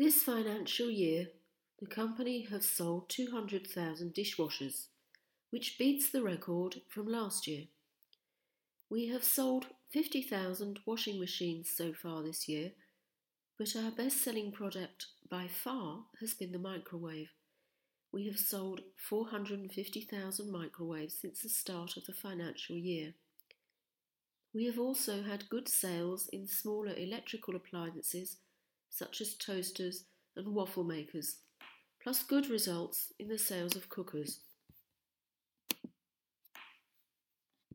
This financial year, the company has sold 200,000 dishwashers, which beats the record from last year. We have sold 50,000 washing machines so far this year, but our best-selling product by far has been the microwave. We have sold 450,000 microwaves since the start of the financial year. We have also had good sales in smaller electrical appliances such as toasters and waffle makers, plus good results in the sales of cookers.